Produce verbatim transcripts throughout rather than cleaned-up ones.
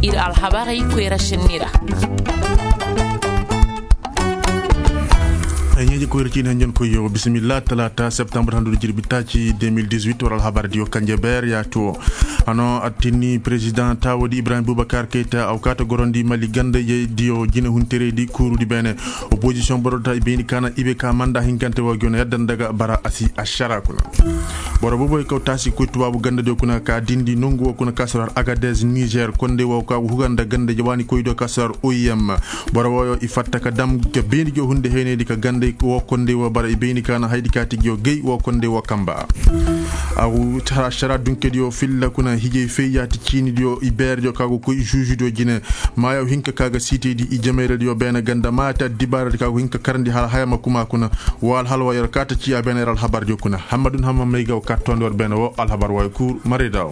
ir alhabari kwera shenira ñeji ko reti hen ko yo bismillah talata septembre handu jirbi taci deux mille dix-huit waral habar dio kanje ber ya to ano attini president Tawodi Ibrahim Boubacar Keita aw kata gorondi Mali ganda ye dio jina huntere di kuru di bene opposition borota beni kana ibe ka manda hinkante wa gona yaddan daga bara asi ashara kuna boro boboy ko tasi ko tubabu ganda do kuna ka dindi nongo kuna kasar Agadez Niger konde wa ka huganda ganda jawani koydo kasar O I M boro woyo ifatta ka dam ke beni jo hunde hene di ka ganda wo konde wo bara ibeni kana haydi kati gyo gey wo konde wo kamba awu tara shara dunke dio filla kuna hije feyati chini dio iber dio kago ko juju dio jine maya hinka kaga city di ijamere dio bena ganda mata dibara kago hinka karandi hal hayama kuma kuna wal halwa yor kata ci abena ral habar dio kuna hamadun hamma meyga karton dor bena wo al habar way kur maridaw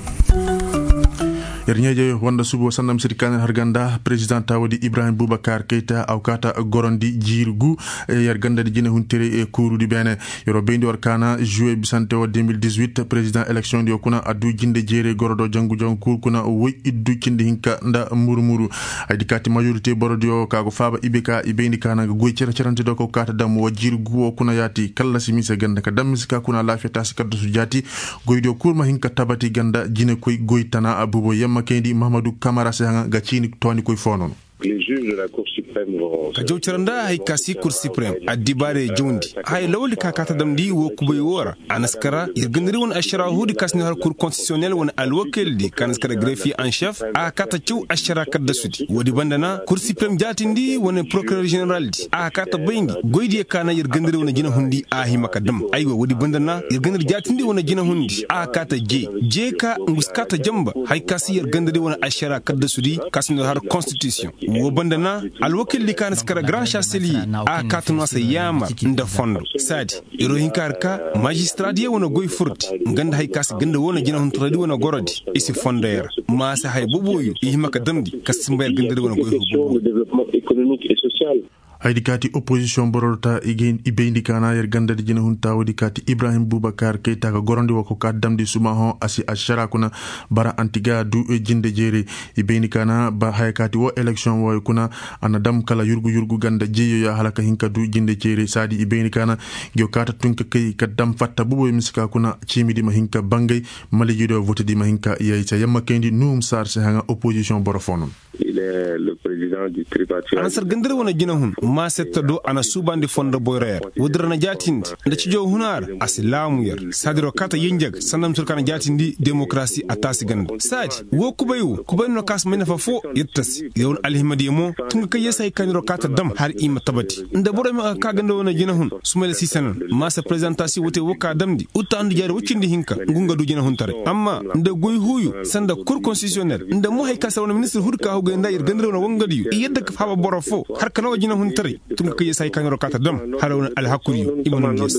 Yerñeje wanda subo sandam sirikane harganda president Tawodi Ibrahim Boubacar Keita awkata gorondi jirgu yer ganda di jine huntere e kuru di bene yoro bendi war kana juillet bisante o deux mille dix-huit president election di okuna adu jinde jere gorodo jangu jangu kur kuna woy iddu cinde hinka nda murmuru aydi kati majorité borodio kago faba ibeka ibendi kana goy cere cerante do ko kata dam wo jirgu o kuna yati kala simise ganda ka dam sika kuna lafiya tasikado su jati goydo kurma hinka tabati ganda jine koy goytana abubo Makendi Mamadou Kamara Sehanga gachini toni koy fonon les juges de la Cour suprême vont kajautaranda hay kasi Cour suprême adibare jondi hay lawli ka kata damdi wo kubay wora anaskara yirgandiri won ashara hudi kasni har Cour constitutionnelle won alwakil di kanaskara greffier en chef a kata ciw ashara kadda sudi wodi bandana Cour suprême jatindi won procureur général di a kata bayndi goydi kana yirgandiri won jina hundi a himaka dam aywa wodi bandana yirgandiri jatindi won jina hundi a kata je je ka nguskata jamba hay kasi yirgandiri won ashara kadda sudi kasni har constitution wo bandana alwakil di kan skara grand chancelier a katno sa yama nda fondo sadi iro hinkarka magistrat ye wona goy furti nganda hay kas ganda wona jina hun tradi wona gorodi isi fondera ma sa hay boboyu yi maka damdi kasmbayar ganda wona goy hubu développement économique et social haydi kati opposition borota igen ibendi kana yer ganda jina hun Tawodi kati Ibrahim Boubacar Keita ka gorondi wako ka damdi sumaho asi ashara kuna bara antiga du jinde jere ibendi kana ba hay kati wo election wo kuna anadam kala yurgu yurgu ganda jeyo ya halaka hinka du jinde jere sadi ibendi kana gyo kata tunka kay ka dam fatta bubo miska kuna chimidi ma hinka bangay malijido vote di ma hinka yeyta yamma kendi num sar se hanga opposition borofonon il est le président du tripartite ana sar gandere wona jina hun ma setta do ana subandi fonda boyrer wodrana jatindi nda ci jow hunar asilamu yer sadiro kata yinjag sanam sur kana jatindi démocratie atasi ganda sadi wo kubayu kubayno kas mena fa fo yettasi yewon alhimadi mo tunga kay yesay kaniro kata dam har ima tabati nda borome ka ganda wona jina hun sumele sisanan ma sa présentation wote woka damdi utandi jare wucindi hinka ngunga du jina hun tare amma nda goy huyu sanda cour constitutionnelle nda mo hay kasa wona ministre hudka hawga nda yer gandere wona wongadi yedda ka faba borofo har kana jina hun tare tunga kay say kaniro kata dam har wona al hakuri ibn yes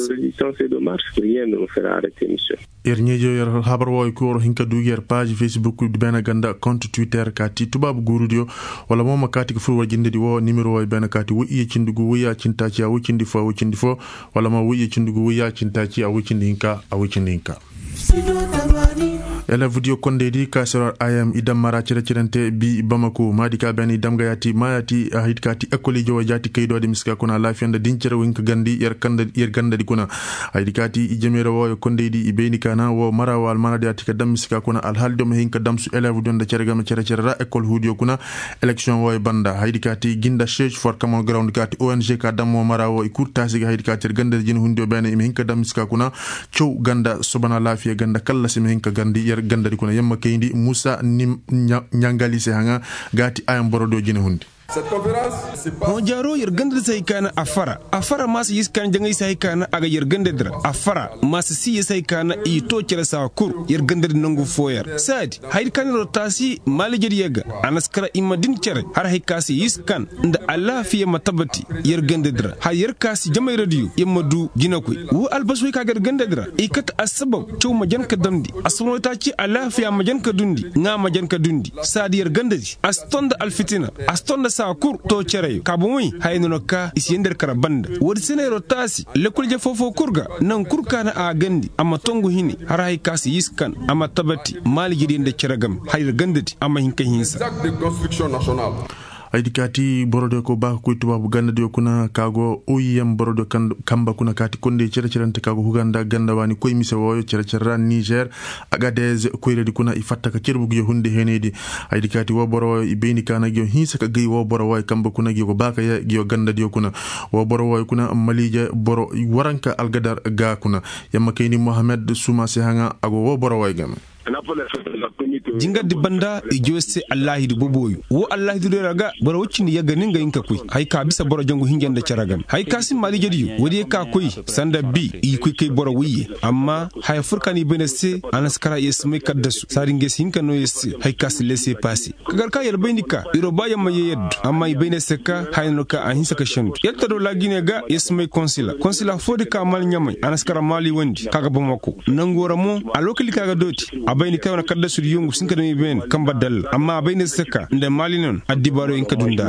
Erñejo yer habar woy ko hinka du yer page Facebook du bena ganda compte Twitter kati tubabu gurudio wala moma kati ko fur wajinde di wo numéro woy bena kati wo iye cindugo wo ya cintaci a wucindi fo wucindi fo wala ma wo iye cindugo wo ya cintaci a wucindi hinka a wucindi hinka Ela video konde di kasar ayam idam mara cire cirente bi Bamako madika bani damga yati mayati hidkati ekoli jowa jati kaydo de miska kuna lafiyanda dincere winka gandi yer kanda yer ganda di kuna hidkati ijemere wo konde di ibeni kana wo mara wal manade yati kadam miska kuna al haldo me hinka damsu eleve donda cere gam cere cere ra ekol hudio kuna election wo banda hidkati ginda search for common ground kati O N G ka dam mo mara wo ikurtasi ga hidkati ganda jin hundio bene me hinka dam miska kuna chow ganda sobana lafiya ganda kala sim hinka gandi ganda di kuna yamma kayndi Musa nim nyangali se hanga gati ayam borodo jine hundi Cette conférence, c'est pas... On jaro yergande say kana afara. Afara mas yiskan jangay say kana aga yergande dra. Afara mas si say kana i to cere sa kur yergande nangu foyer. Sad hayr kan rotasi malijer yega anaskara imadin cere har hay kasi yiskan nda Allah fiye matabati yergande dra. Hayr kasi jamay radio yemadu jinakoy. Wu albaswi ka yergande dra. Ikat asbab to majan ka damdi. Asmo ta ci Allah fiye majan ka dundi nga majan ka dundi. Sad yergande astonda alfitina astonda sa ka kur to cere kabumi hayno no ka isiyender karabanda wodi sene rotasi lekul je fofo kurga nan kurka na a gandi amma tongu hini har hay kasi yiskan amma tabati mali jidi inde ceragam hayr gandati amma hinka hinsa aidikati borodo ko ba ko tubabu ganda dio kuna kago oyem borodo kamba kuna kati konde cere cerante kago huganda ganda wani koy mise woyo cere cerra Niger Agadez ko redi kuna ifatta ka cerbu gyo hunde henedi aidikati wo boro ibeni kana gyo hinsa ka gey wo boro way kamba kuna gyo baka ya gyo ganda dio kuna wo boro way kuna malija boro waranka algadar ga kuna yamma kayni Mohamed Souma Sehanga ago wo boro way gam jinga di banda ijose allahi du boboyu wo allahi du raga boro wuccini yaga ninga inka kuy hay ka bisa boro jangu hingende caragam hay kasim mali jadiyu wodi ka kuy sanda bi i kuy kay boro wiye amma hay furkani benesse anaskara yesme kaddasu saringe sinka no yes hay kas laisser passer kagar ka yel bindika iro baya ma yed amma i benesse ka hay no ka ahinsa ka shantu yetta do lagine ga yesme consila consila fodi ka mal nyamay anaskara mali wandi kaga bamako nangora mo alokali kaga doti abayni kawna kaddasu yungu sinka demi ben kamba dal amma bayna saka nde mali non addibaro en kadunda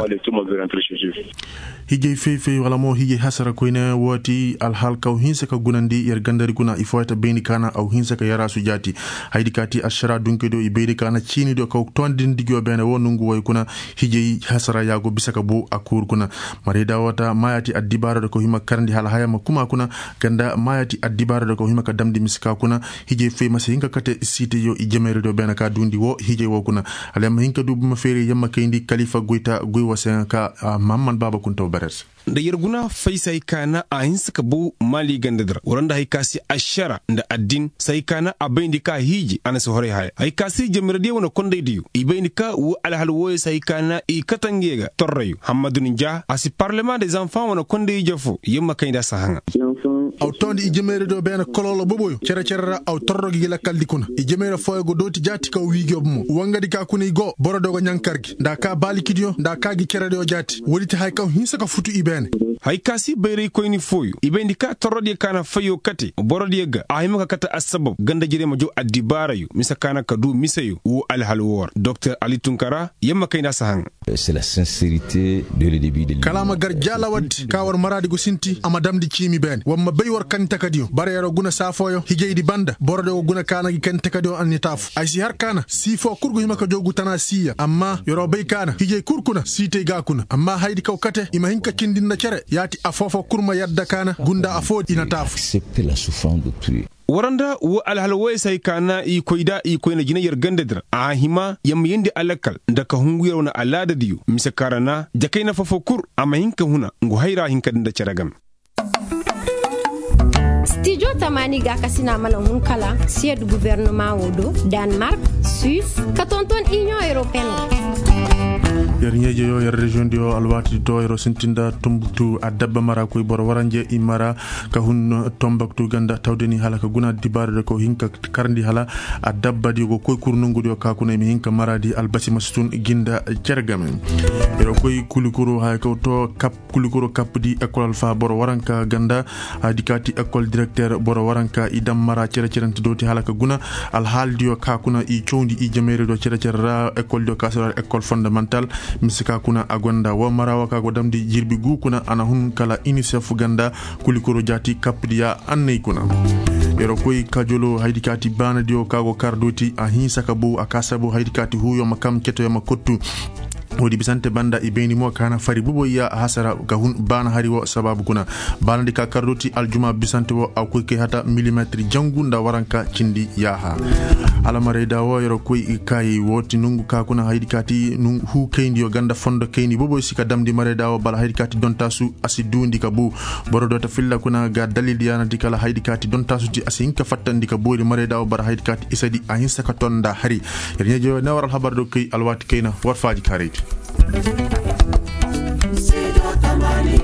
hige fefe wala mo hige hasara koyne woti al hal kaw hinsa ka gunandi yer gandari kuna ifoyta beni kana aw hinsa ka yara su jati haydi kati ashara dunke do ibedi kana chini do kaw tondin digyo bene wonungu way kuna hige hasara yago bisaka bu akur kuna mareda wata mayati addibaro do ko hima karandi hal hayama kuma kuna ganda mayati addibaro do ko hima ka damdi miska kuna hige fe masa hinka kate site yo ijemere do bene ka dundi wo hige wo kuna alema hinka dubu ma fere yamma kayndi Khalifa Goita goy wasen ka uh, Mamman Baba kunta bares da yarguna faisai kana a hin suka bu mali gandadar wurin da haikasi ashara da addin sai kana abain dika hiji ana su hore haya haikasi jamirade wana konda idiyu ibain dika wu alhalwoye sai kana i katangega torrayu hamadun ja asi parlement des enfants wana konda ijafu yamma kai da sahanga aw tondi i jemere do bena kololo boboyo cere cerra aw torrogi gila kaldi kuna i jemere foygo doti jati ka wiigob mo wangadi ka kuna go borodo go nyankargi nda ka bali kidio nda ka gi cere do jati woliti hay ka hinsa ka futu ibene hay kasi bayri koyni foyu ibendi ka torrodi kana fayo kati borodi ga ahima kata asbab ganda jire majo addibarayu misakana kadu misayu wo alhalwor Docteur Ali Tunkara yamma kayna sahang c'est la sincérité de le début de kalama gar jala wad ka war maradi go sinti amadamdi chimi ben wamma baywor kan takadio barero guna safoyo higeydi banda borode o guna kana gi kan takadio annitaf ay si har kana sifo kurgo hima ka jogu tana siya amma yoro bay kana higey kurkuna site ga kuna amma haydi kawkate ima hinka kindinna cere yati afofo kurma yadda kana gunda afodi inataf accepter la souffrance d'autrui waranda wo alhalwai sai kana i koida i koina jina yargandadra a hima yam yende alakal ndaka hunguyar na alada diyu misakarana jakaina fafokur ama hinka huna ngu haira hinka da caragam Studio Tamani ga kasina mana hunkala siya du gouvernement wodo Denmark, Suisse, katonton Union Européenne. Yernyeje yo yer region dio alwati do ero sintinda tumbuktu adabba mara koy boro waranje imara ka hun tombaktu ganda tawdeni hala ka guna dibarde ko hinka karndi hala adabba di go koy kurnungu dio ka kuna mi hinka maradi albasi mastun ginda cergamen ero koy kulikuru hay ko to kap kulikuru kap di école alpha boro waranka ganda dikati école directeur boro waranka idam mara cere cerenti doti hala ka guna al hal dio ka kuna i chondi i jamere do cere cerra école do kasara école fondamentale misika kuna agonda wa marawa ka godamdi jirbi gu kuna ana hun kala unicef ganda kulikoro jati kapdiya annay kuna ero koy kajolo haydikati bana dio kago kardoti a hinsa kabu akasabo haydikati huyo makam keto ya makottu wodi bisante banda ibeni mo kana fari bubo ya hasara ga hun bana hariwo sababu kuna bana di ka kardoti aljuma bisante wo akoy ke hata millimetre jangunda waranka cindi yaha alamare dawo yoro koy kai woti nungu ka kuna haydikati nungu hu kendi yo ganda fondo kendi bobo sika damdi mare dawo bala haydikati donta su asidundi ka bu borodo ta filla kuna ga dalil yana dikala haydikati donta su ti asinka fattandi ka boori mare dawo bar haydikati isadi ahinsa ka tonda hari yernejo na waral habar do kay alwati kayna warfaji kareti.